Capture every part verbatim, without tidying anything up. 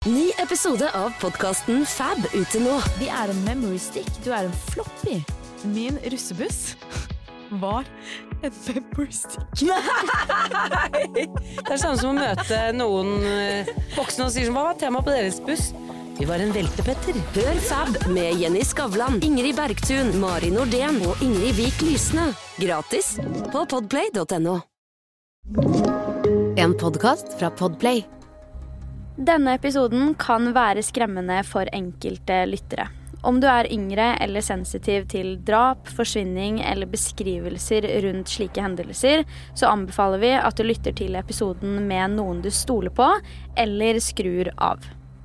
Ny episode av podcasten Fab ute nå. Vi er en memory stick, du er en floppy. Min russebuss var en memory stick. Nei! Det er samme som å møte noen voksne og sier som, hva var tema på deres buss? Vi var en veltepetter. Hør Fab med Jenny Skavlan, Ingrid Bergtun, Mari Nordén og Ingrid Vik Lysne. Gratis på podplay punktum no. En podcast fra Podplay. Denne episoden kan være skremmende for enkelte lyttere. Om du er yngre eller sensitiv til drap, forsvinning eller beskrivelser rundt slike hendelser, så anbefaler vi at du lytter til episoden med noen du stoler på, eller skrur av.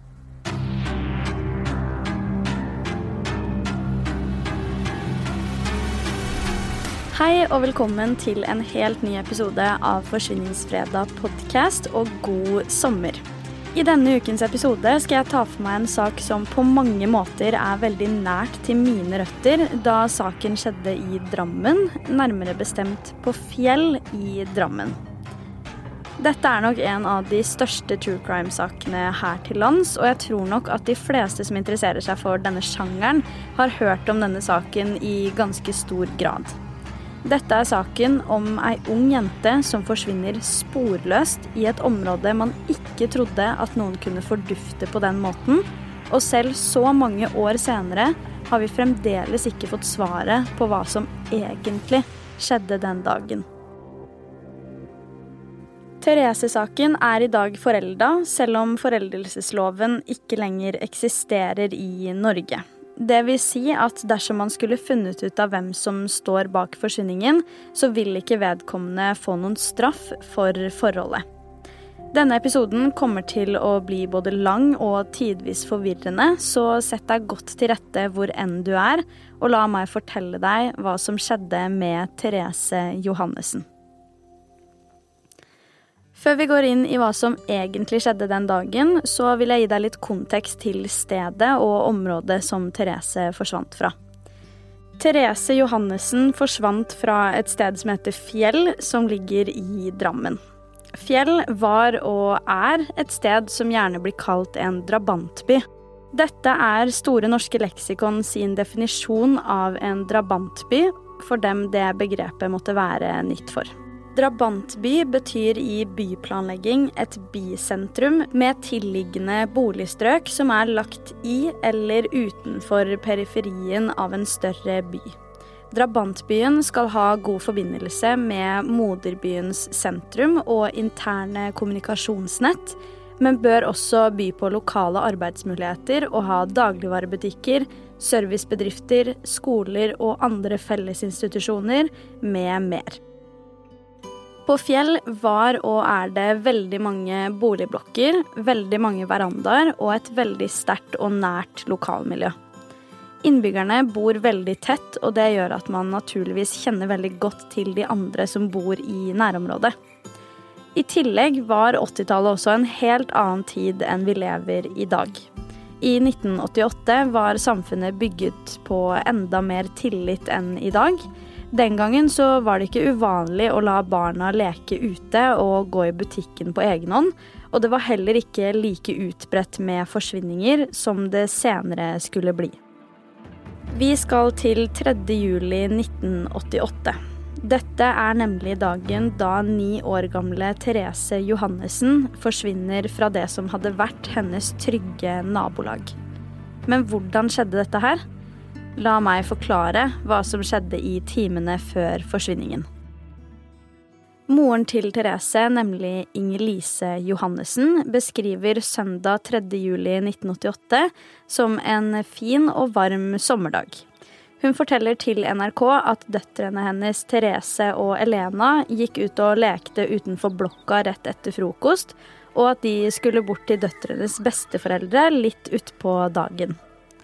Hei og velkommen til en helt ny episode av Forsvinningsfredag podcast og god sommer. I denne ukens episode skal jeg ta for meg en sak som på mange måter er veldig nært til mine røtter, da saken skjedde i Drammen, nærmere bestemt på Fjell i Drammen. Dette er nok en av de største true crime-sakene her til lands, og jeg tror nok at de fleste som interesserer seg for denne sjangeren har hørt om denne saken i ganske stor grad. Dette er saken om ei ung jente som forsvinner sporløst i et område man ikke trodde at noen kunne fordufte på den måten, og selv så mange år senere har vi fremdeles ikke fått svaret på hva som egentlig skjedde den dagen. Therese-saken er i dag forelda, selv om foreldelsesloven ikke lenger eksisterer i Norge. Det vil si at dersom man skulle funnet ut av hvem som står bak forsvinningen, så vil ikke vedkommende få noen straff for forholdet. Denne episoden kommer til å bli både lang og tidvis forvirrende, så sett deg godt til rette hvor enn du er, og la meg fortelle deg hva som skjedde med Therese Johannesen. Før vi går inn i hva som egentlig skjedde den dagen, så vil jeg gi deg litt kontekst til stedet og området som Therese forsvant fra. Therese Johannesen forsvant fra et sted som heter Fjell, som ligger i Drammen. Fjell var og er et sted som gjerne blir kalt en drabantby. Dette er Store norske leksikon sin definisjon av en drabantby, for dem det begrepet måtte være nytt for. Drabantby betyr i byplanlegging et bysentrum med tilliggende boligstrøk som er lagt i eller utenfor periferien av en større by. Drabantbyen skal ha god forbindelse med moderbyens sentrum og interne kommunikasjonsnett, men bør også by på lokale arbeidsmuligheter og ha dagligvarebutikker, servicebedrifter, skoler og andre fellesinstitusjoner med mer. På Fjell var og er det veldig mange boligblokker, veldig mange verandaer og et veldig sterkt og nært lokalmiljø. Innbyggerne bor veldig tett, og det gjør at man naturligvis kjenner veldig godt til de andre som bor i nærområdet. I tillegg var åttitallet også en helt annen tid enn vi lever i dag. I nitten åttiåtte var samfunnet bygget på enda mer tillit enn i dag. Den gangen så var det ikke uvanlig å la barna leke ute og gå i butikken på egen hånd, og det var heller ikke like utbredt med forsvinninger som det senere skulle bli. Vi skal til tredje juli nitten åttiåtte. Dette er nemlig dagen da ni år gamle Therese Johannesen forsvinner fra det som hadde vært hennes trygge nabolag. Men hvordan skjedde dette her? La meg forklare hva som skjedde i timene før forsvinningen. Moren til Therese, nemlig Inger-Lise Johannesen, beskriver søndag tredje juli nitten åttiåtte som en fin og varm sommerdag. Hun forteller til N R K at døtrene hennes Therese og Elena gikk ut og lekte utenfor blokka rett etter frokost, og at de skulle bort til døtrenes besteforeldre litt ut på dagen.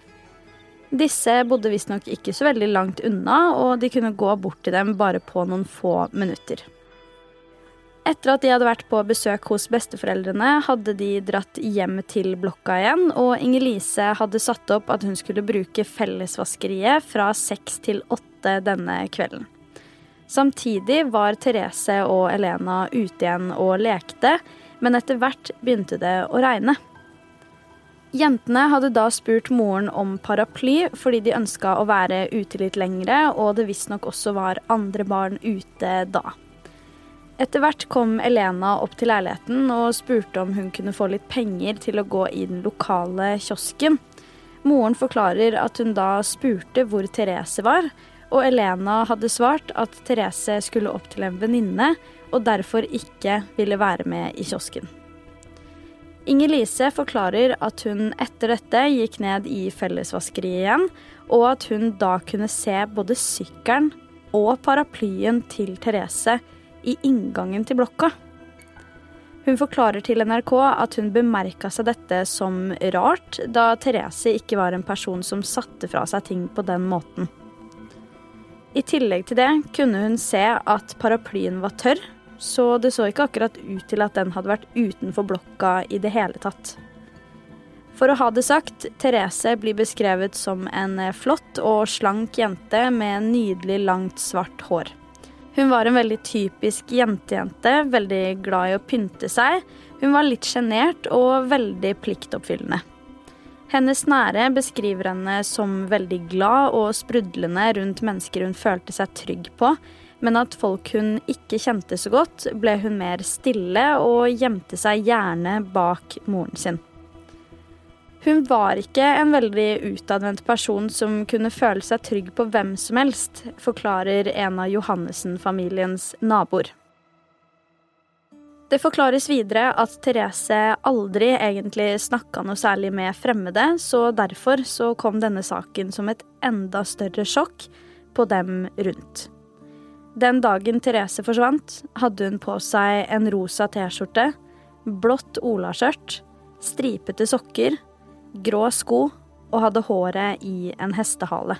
Disse bodde visst nok ikke så veldig langt unna, og de kunne gå bort til dem bare på noen få minutter. Etter at de hadde vært på besøk hos besteforeldrene, hadde de dratt hjem til blokka igjen, og Inger-Lise hadde satt opp at hun skulle bruke fellesvaskeriet fra seks til åtte denne kvelden. Samtidig var Therese og Elena ute igjen og lekte, men etter hvert begynte det å regne. Jentene hadde da spurt moren om paraply fordi de ønsket å være ute litt lengre, og det visst nok også var andre barn ute da. Etter hvert kom Elena opp til leiligheten og spurte om hun kunne få litt penger til å gå i den lokale kiosken. Moren forklarer at hun da spurte hvor Therese var, og Elena hadde svart at Therese skulle opp til en venninne og derfor ikke ville være med i kiosken. Inger-Lise forklarer at hun etter dette gikk ned i fellesvaskeriet igjen, og at hun da kunne se både sykkelen og paraplyen til Therese i inngangen til blokka. Hun forklarer til N R K at hun bemerket seg dette som rart, da Therese ikke var en person som satte fra seg ting på den måten. I tillegg til det kunne hun se at paraplyen var tørr, så det så ikke akkurat ut til at den hadde vært utenfor blokka i det hele tatt. For å ha det sagt, Therese blir beskrevet som en flott og slank jente med nydelig langt svart hår. Hun var en veldig typisk jentejente, veldig glad i å pynte seg. Hun var litt genert og veldig pliktoppfyllende. Hennes nære beskriver henne som veldig glad og sprudlende rundt mennesker hun følte seg trygg på, men at folk hun ikke kjente så godt, ble hun mer stille og gjemte seg gjerne bak moren sin. Hun var ikke en veldig utadvendt person som kunne føle seg trygg på hvem som helst, forklarer en av Johannessen-familiens naboer. Det forklares videre at Therese aldri egentlig snakket noe særlig med fremmede, så derfor så kom denne saken som et enda større sjokk på dem rundt. Den dagen Therese forsvant, hadde hun på seg en rosa t-skjorte, blått olaskjørt, stripete sokker, grå sko og hadde håret i en hestehale.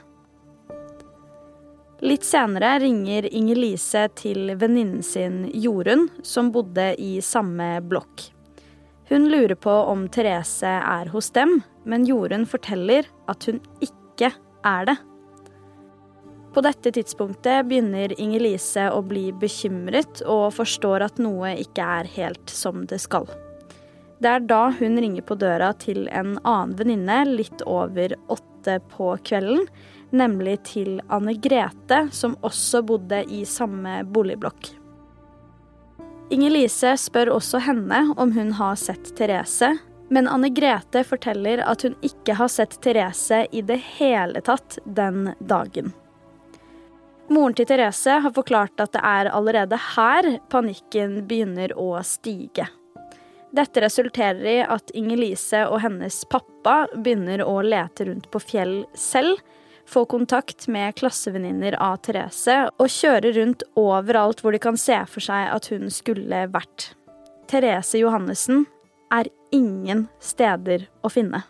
Litt senere ringer Inger-Lise til venninnen sin Jorunn, som bodde i samme blokk. Hun lurer på om Therese er hos dem, men Jorunn forteller at hun ikke er det. På dette tidspunktet begynner Inger-Lise å bli bekymret og forstår at noe ikke er helt som det skal. Det er da hun ringer på døra til en annen venninne litt over åtte på kvelden, nemlig til Anne Grete, som også bodde i samme boligblokk. Inger-Lise spør også henne om hun har sett Therese, men Anne Grete forteller at hun ikke har sett Therese i det hele tatt den dagen. Moren til Therese har forklart at det er allerede her panikken begynner å stige. Dette resulterer i at Inger-Lise og hennes pappa begynner å lete rundt på Fjell selv, få kontakt med klassevenninner av Therese og kjøre rundt overalt hvor de kan se for seg at hun skulle vært. Therese Johannessen er ingen steder å finne.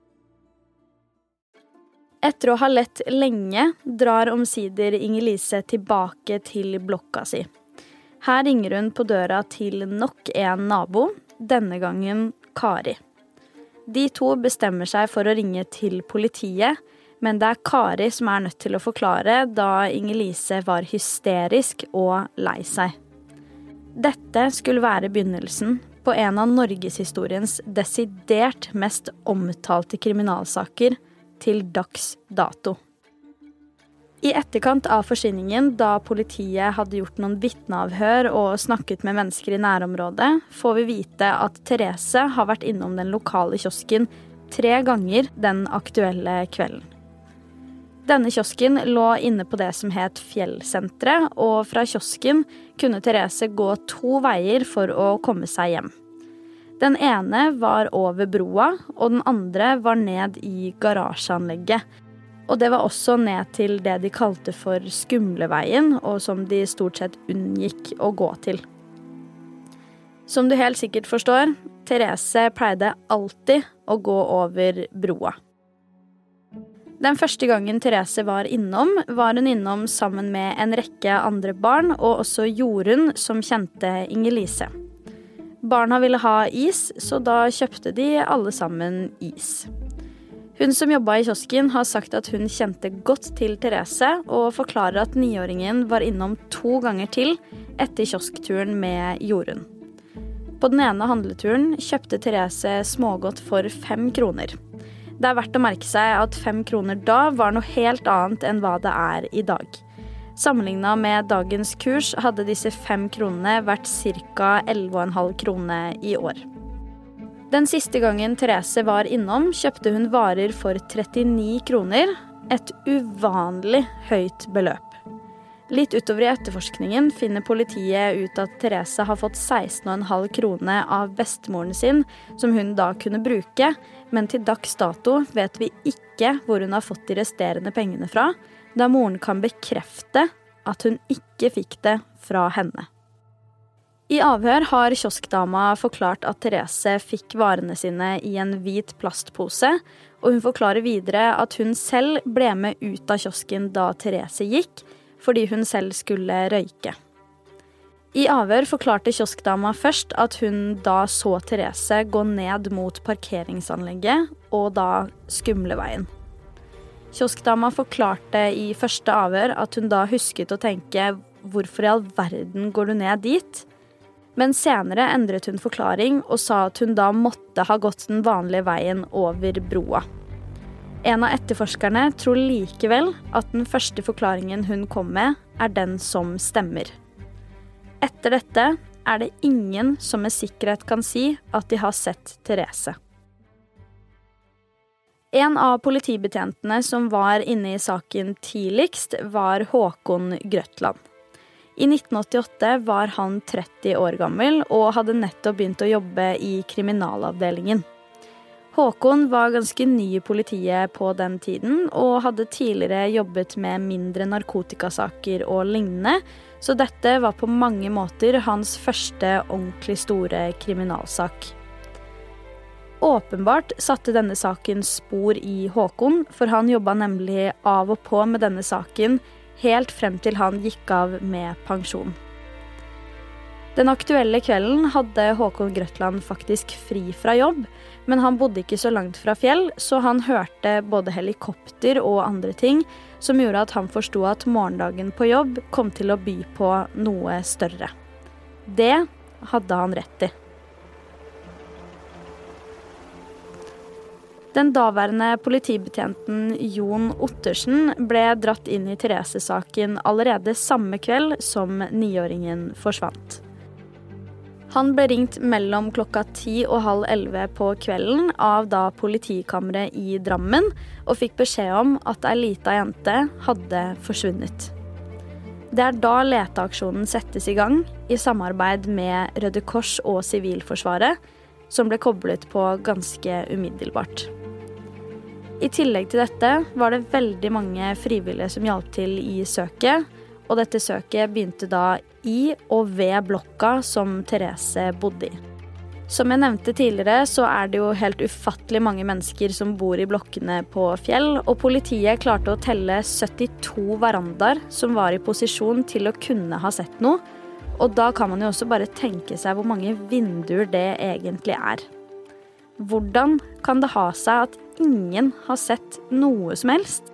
Etter å ha lett lenge drar omsider Inger-Lise tilbake til blokka si. Her ringer hun på døra til nok en nabo, denne gangen Kari. De to bestemmer seg for å ringe til politiet, men det er Kari som er nødt til å forklare da Inger-Lise var hysterisk og lei seg. Dette skulle være begynnelsen på en av norgeshistoriens desidert mest omtalte kriminalsaker til dags dato. I etterkant av forsvinningen, da politiet hadde gjort noen vitneavhør og snakket med mennesker i nærområdet, får vi vite at Therese har vært innom den lokale kiosken tre ganger den aktuelle kvelden. Denne kiosken lå inne på det som het Fjellsenteret, og fra kiosken kunne Therese gå to veier for å komme seg hjem. Den ene var over broa, og den andre var ned i garasjeanlegget. Og det var også ned til det de kalte for Skumleveien, og som de stort sett unngikk å gå til. Som du helt sikkert forstår, Therese pleide alltid å gå over broa. Den første gangen Therese var innom, var hun innom sammen med en rekke andre barn, og også Jorunn, som kjente Inger-Lise. Barna ville ha is, så da kjøpte de alle sammen is. Hun som jobbet i kiosken har sagt at hun kjente godt til Therese, og forklarer at niåringen var innom to ganger til etter kioskturen med Jorunn. På den ene handleturen kjøpte Therese smågodt for fem kroner. Det er verdt å merke seg at fem kroner da var noe helt annet enn hva det er i dag. Sammenlignet med dagens kurs hadde disse fem kronene vært ca. elleve komma fem krone i år. Den siste gangen Therese var innom, kjøpte hun varer for trettini kroner, et uvanlig høyt beløp. Litt utover i etterforskningen finner politiet ut at Therese har fått seksten komma fem krone av bestemoren sin, som hun da kunne bruke, men til dags dato vet vi ikke hvor hun har fått de resterende pengene fra, da moren kan bekrefte at hun ikke fikk det fra henne. I avhør har kioskdama forklart at Therese fikk varene sine i en hvit plastpose, og hun forklarer videre at hun selv ble med ut av kiosken da Therese gikk, fordi hun selv skulle røyke. I avhør forklarte kioskdama først at hun da så Therese gå ned mot parkeringsanlegget og da skumleveien. Kioskdama forklarte i første avhør at hun da husket å tenke «Hvorfor i all verden går du ned dit?» Men senere endret hun forklaring og sa at hun da måtte ha gått den vanlige veien over broa. En av etterforskerne tror likevel at den første forklaringen hun kom med er den som stemmer. Etter dette er det ingen som med sikkerhet kan si at de har sett Therese. En av politibetjentene som var inne i saken tidligst var Håkon Grøtland. I nitten åttiåtte var han tretti år gammel og hadde nettopp begynt å jobbe i kriminalavdelingen. Håkon var ganske ny i politiet på den tiden, og hadde tidligere jobbet med mindre narkotikasaker og lignende, så dette var på mange måter hans første ordentlig store kriminalsak. Åpenbart satte denne saken spor i Håkon, for han jobbet nemlig av og på med denne saken, helt frem til han gikk av med pensjon. Den aktuelle kvelden hadde Håkon Grøtland faktisk fri fra jobb, men han bodde ikke så langt fra fjell, så han hørte både helikopter og andre ting, som gjorde at han forstod at morgendagen på jobb kom til å by på noe større. Det hadde han rett i. Den daværende politibetjenten Jon Ottersen ble dratt inn i Therese-saken allerede samme kveld som niåringen forsvant. Han ble ringt mellom klokka ti og halv elleve på kvelden av da politikammeret i Drammen, og fikk beskjed om at ei lita jente hadde forsvunnet. Det er da leteaksjonen settes i gang, i samarbeid med Røde Kors og Sivilforsvaret, som ble koblet på ganske umiddelbart. I tillegg til dette var det veldig mange frivillige som hjalp til i søket, og dette søket begynte da i og ved blokka som Therese bodde i. Som jeg nevnte tidligere, så er det jo helt ufattelig mange mennesker som bor i blokkene på Fjell, og politiet klarte å telle syttito verandaer som var i posisjon til å kunne ha sett noe, og da kan man jo også bare tenke seg hvor mange vinduer det egentlig er. Hvordan kan det ha seg at ingen har sett noe som helst?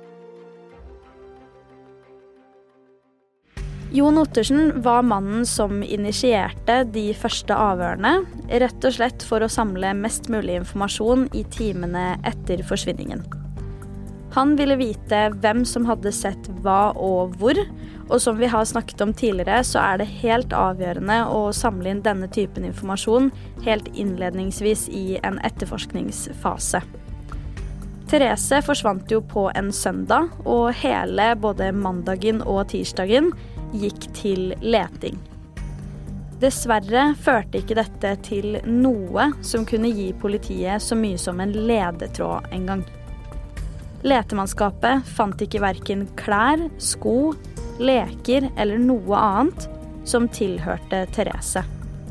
Jon Ottersen var mannen som initierte de første avhørene, rett og slett for å samle mest mulig informasjon i timene etter forsvinningen. Han ville vite hvem som hadde sett hva og hvor, og som vi har snakket om tidligere, så er det helt avgjørende å samle inn denne typen informasjon helt innledningsvis i en etterforskningsfase. Therese forsvant jo på en søndag, og hele både mandagen og tirsdagen gikk til leting. Dessverre førte ikke dette til noe som kunne gi politiet så mye som en ledetråd en gang. Letemannskapet fant ikke hverken klær, sko, leker eller noe annet som tilhørte Therese.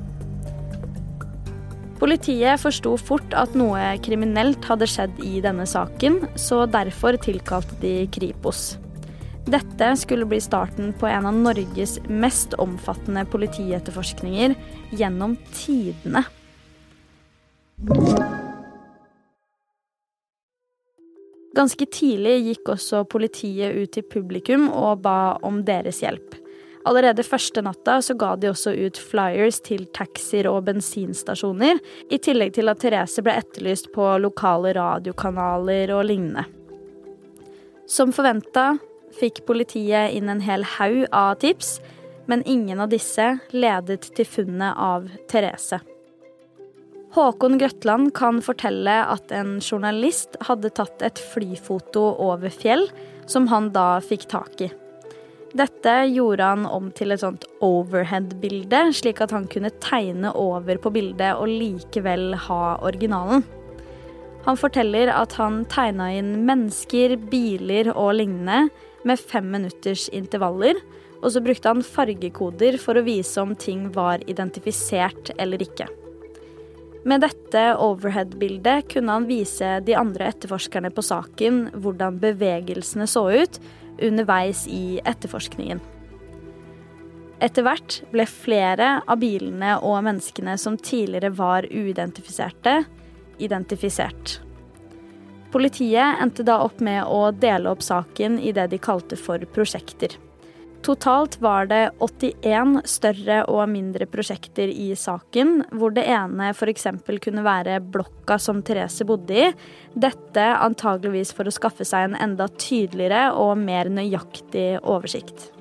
Politiet forstod fort at noe kriminelt hadde skjedd i denne saken, så derfor tilkalte de Kripos. Dette skulle bli starten på en av Norges mest omfattende politietterforskninger gjennom tidene. Ganske tidlig gikk også politiet ut til publikum og ba om deres hjelp. Allerede første natta så ga de også ut flyers til taxier og bensinstasjoner, i tillegg til at Therese ble etterlyst på lokale radiokanaler og lignende. Som forventet fikk politiet inn en hel haug av tips, men ingen av disse ledet til funnet av Therese. Håkon Grøtland kan fortelle at en journalist hadde tatt et flyfoto over fjell, som han da fikk tak i. Dette gjorde han om til et sånt overhead-bilde, slik at han kunne tegne over på bildet og likevel ha originalen. Han forteller at han tegnet inn mennesker, biler og lignende med fem minutters intervaller, og så brukte han fargekoder for å vise om ting var identifisert eller ikke. Med dette overhead-bildet kunne han vise de andre etterforskerne på saken hvordan bevegelsene så ut underveis i etterforskningen. Etter hvert ble flere av bilene og menneskene som tidligere var uidentifiserte, identifisert. Politiet endte da opp med å dele opp saken i det de kalte for prosjekter. Totalt var det åttien større og mindre prosjekter i saken, hvor det ene for eksempel kunne være blokka som Therese bodde i, dette antageligvis for å skaffe seg en enda tydeligere og mer nøyaktig oversikt.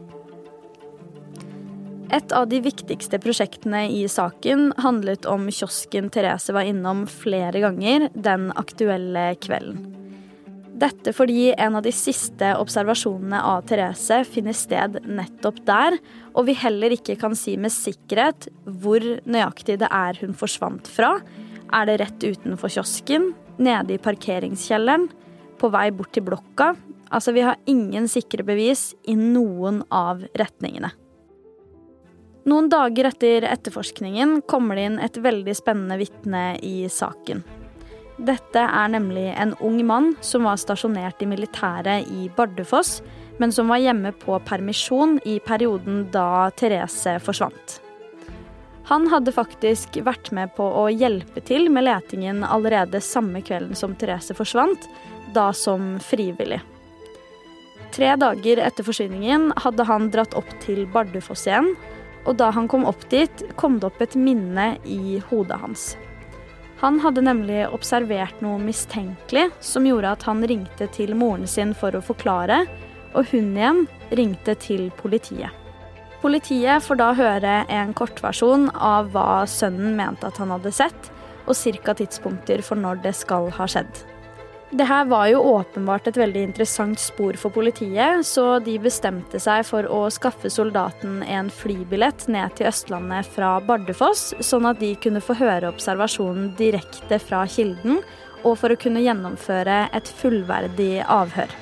Et av de viktigste prosjektene i saken handlet om kiosken Therese var innom flere ganger den aktuelle kvelden. Dette fordi en av de siste observasjonene av Therese finner sted nettopp der, og vi heller ikke kan si med sikkerhet hvor nøyaktig det er hun forsvant fra. Er det rett utenfor kiosken, nede i parkeringskjelleren, på vei bort til blokka? Altså, vi har ingen sikre bevis i noen av retningene. Noen dager etter etterforskningen kommer det inn et veldig spennende vitne i saken. Dette er nemlig en ung mann som var stasjonert i militæret i Bardufoss, men som var hjemme på permisjon i perioden da Therese forsvant. Han hadde faktisk vært med på å hjelpe til med letingen allerede samme kvelden som Therese forsvant, da som frivillig. Tre dager etter forsvinningen hadde han dratt opp til Bardufoss igjen, og da han kom opp dit, kom det opp et minne i hodet hans. Han hadde nemlig observert noe mistenkelig som gjorde at han ringte til moren sin for å forklare, og hun igjen ringte til politiet. Politiet får da høre en kortversjon av hva sønnen mente at han hadde sett, og cirka tidspunkter for når det skal ha skjedd. Det her var jo åpenbart et veldig interessant spor for politiet, så de bestemte seg for å skaffe soldaten en flybillett ned til Østlandet fra Bardufoss, sånn at de kunne få høre observasjonen direkte fra kilden, og for å kunne gjennomføre et fullverdig avhør.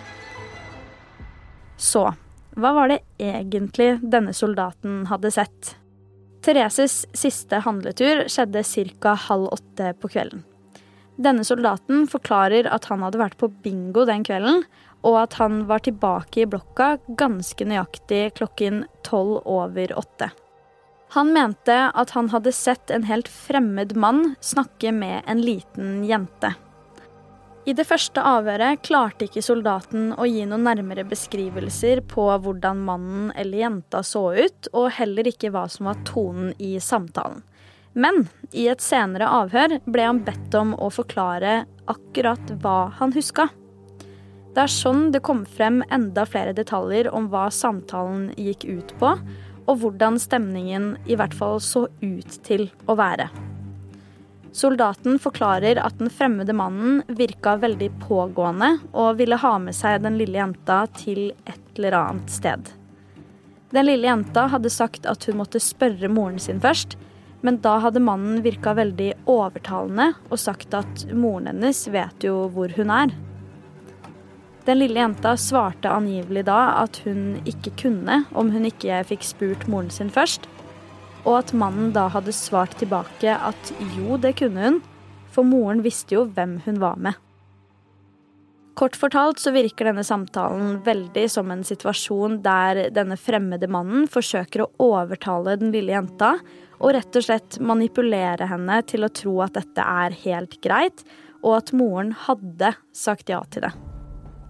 Så, hva var det egentlig denne soldaten hadde sett? Thereses siste handletur skjedde cirka halv åtte på kvelden. Denne soldaten forklarer at han hadde vært på bingo den kvelden, og at han var tilbake i blokka ganske nøyaktig klokken tolv over åtte. Han mente at han hadde sett en helt fremmed mann snakke med en liten jente. I det første avhøret klarte ikke soldaten å gi noen nærmere beskrivelser på hvordan mannen eller jenta så ut, og heller ikke hva som var tonen i samtalen. Men i et senere avhør ble han bedt om å forklare akkurat hva han husket. Det er sånn det kom frem enda flere detaljer om hva samtalen gikk ut på, og hvordan stemningen i hvert fall så ut til å være. Soldaten forklarer at den fremmede mannen virket veldig pågående og ville ha med seg den lille jenta til et eller annet sted. Den lille jenta hadde sagt at hun måtte spørre moren sin først, men da hadde mannen virket veldig overtalende og sagt at moren hennes vet jo hvor hun er. Den lille jenta svarte angivelig da at hun ikke kunne om hun ikke fikk spurt moren sin først, og at mannen da hadde svart tilbake at jo, det kunne hun, for moren visste jo hvem hun var med. Kort fortalt så virker denne samtalen veldig som en situasjon der denne fremmede mannen forsøker å overtale den lille jenta, og rett og slett manipulere henne til å tro at dette er helt greit, og at moren hadde sagt ja til det.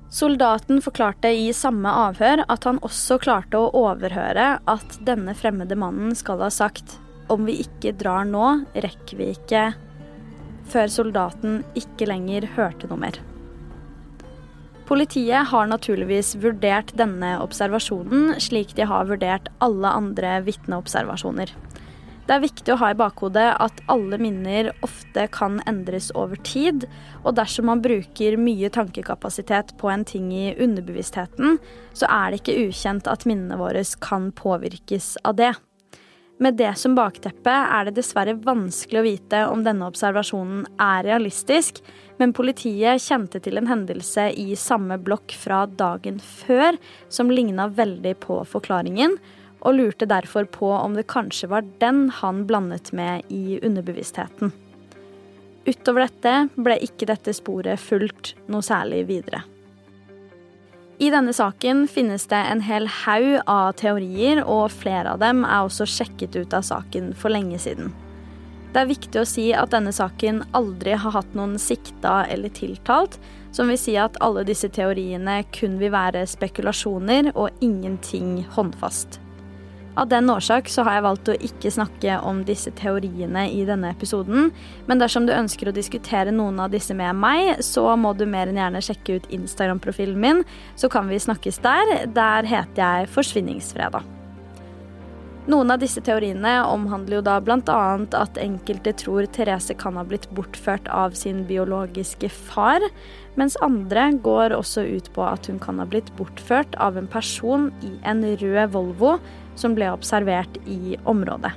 Soldaten forklarte i samme avhør at han også klarte å overhøre at denne fremmede mannen skal ha sagt «Om vi ikke drar nå, rekker vi ikke», før soldaten ikke lenger hørte noe mer. Politiet har naturligvis vurdert denne observasjonen slik de har vurdert alle andre vitneobservasjoner. Det er viktig å ha i bakhodet at alle minner ofte kan endres over tid, og dersom man bruker mye tankekapasitet på en ting i underbevisstheten, så er det ikke ukjent at minnene våre kan påvirkes av det. Med det som bakteppe er det dessverre vanskelig å vite om denne observasjonen er realistisk, men politiet kjente til en hendelse i samme blokk fra dagen før som lignet veldig på forklaringen, og lurte derfor på om det kanskje var den han blandet med i underbevisstheten. Utover dette ble ikke dette sporet fulgt noe særlig videre. I denne saken finnes det en hel haug av teorier, og flere av dem er også sjekket ut av saken for lenge siden. Det er viktig å si at denne saken aldri har hatt noen sikta eller tiltalt, som vil si at alle disse teoriene kun vil være spekulasjoner og ingenting håndfast. Av den årsak så har jeg valgt å ikke snakke om disse teoriene i denne episoden, men dersom du ønsker å diskutere noen av disse med meg, så må du mer enn gjerne sjekke ut Instagram-profilen min, så kan vi snakkes der. Der heter jeg Forsvinningsfredag. Noen av disse teoriene omhandler jo da blant annet at enkelte tror Therese kan ha blitt bortført av sin biologiske far, mens andre går også ut på at hun kan ha blitt bortført av en person i en rød Volvo som ble observert i området.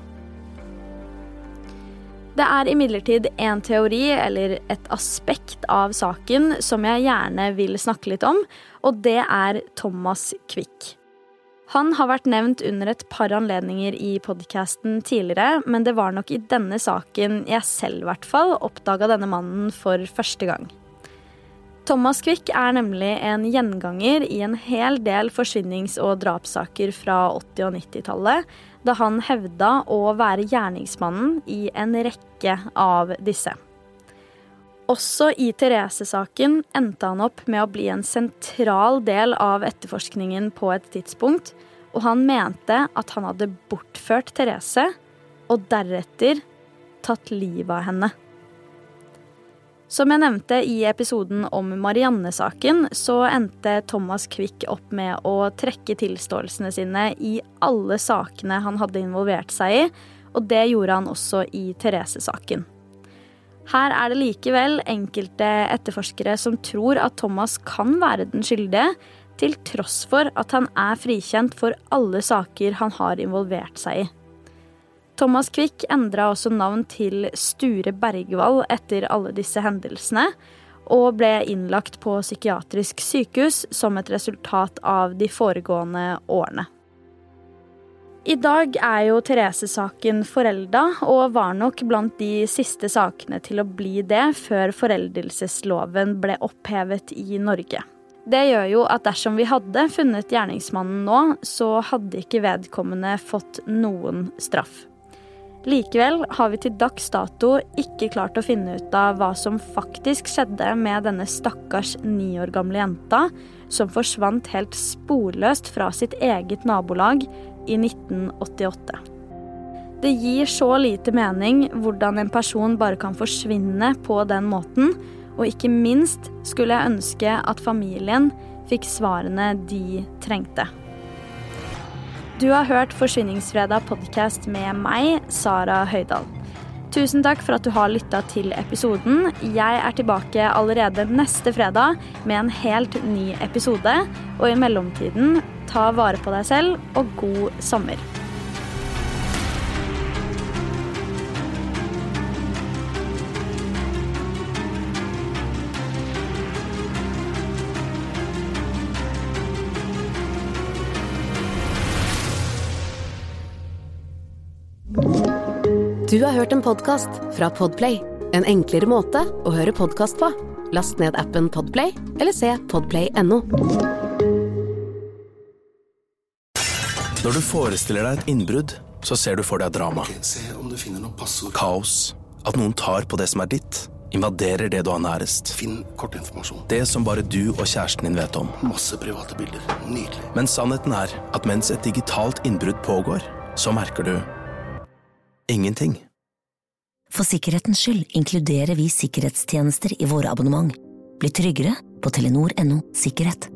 Det er imidlertid en teori eller et aspekt av saken som jeg gjerne vil snakke litt om, og det er Thomas Quick. Han har vært nevnt under et par anledninger i podcasten tidligere, men det var nok i denne saken jeg selv i hvert fall oppdaget denne mannen for første gang. Thomas Quick er nemlig en gjenganger i en hel del forsvinnings- og drapssaker fra åtti- og nittitallet, da han hevda å være gjerningsmannen i en rekke av disse. Også i Therese-saken endte han opp med å bli en sentral del av etterforskningen på et tidspunkt, og han mente at han hadde bortført Therese, og deretter tatt livet av henne. Som jeg nevnte i episoden om Marianne-saken, så endte Thomas Quick opp med å trekke tilståelsene sine i alle sakene han hadde involvert seg i, og det gjorde han også i Therese-saken. Her er det likevel enkelte etterforskere som tror at Thomas kan være den skyldige, til tross for at han er frikjent for alle saker han har involvert seg i. Thomas Quick endret også navn til Sture Bergvall etter alle disse hendelsene, og ble innlagt på psykiatrisk sykehus som et resultat av de foregående årene. I dag er jo Therese-saken foreldet, og var nok blant de siste sakene til å bli det før foreldelsesloven ble opphevet i Norge. Det gjør jo at dersom vi hadde funnet gjerningsmannen nå, så hadde ikke vedkommende fått noen straff. Likevel har vi til dags dato ikke klart å finne ut av hva som faktisk skjedde med denne stakkars ni år gamle jenta, som forsvant helt sporløst fra sitt eget nabolag i nitten åttiåtte. Det gir så lite mening hvordan en person bare kan forsvinne på den måten, og ikke minst skulle jeg ønske at familien fikk svarene de trengte. Du har hørt Forsvinningsfredag podcast med meg, Sara Høydal. Tusen takk for at du har lyttet til episoden. Jeg er tilbake allerede neste fredag med en helt ny episode, og i mellomtiden, ta vare på deg selv og god sommer. Du har hørt en podcast fra Podplay. En enklere måte å høre podcast på. Last ned appen Podplay, eller se podplay punktum no. Når du forestiller deg et innbrudd, så ser du for deg drama. Okay, se om du finner noe passord. Kaos. At noen tar på det som er ditt. invaderer det du har nærest. Finn kortinformasjon. Det som bare du og kjæresten din vet om. Masse private bilder. Nydelig. Men sannheten er at mens et digitalt innbrudd pågår, så merker du ingenting. For sikkerhetens skyld inkluderer vi sikkerhetstjenester i våre abonnement. Bli tryggere på telenor punktum no sikkerhet.